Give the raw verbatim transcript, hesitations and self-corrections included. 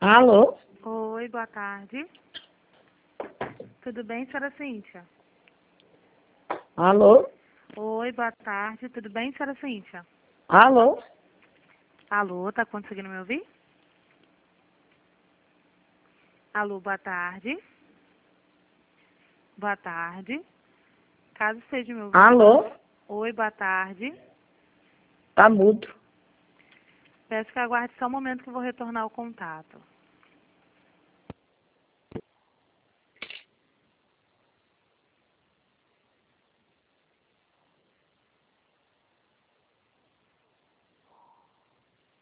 Alô? Oi, boa tarde. Tudo bem, senhora Cíntia? Alô? Oi, boa tarde. Tudo bem, senhora Cíntia? Alô? Alô, tá conseguindo me ouvir? Alô, boa tarde. Boa tarde. Caso esteja me ouvindo. Alô? Oi, boa tarde. Tá mudo. Peço que aguarde só um momento que eu vou retornar o contato.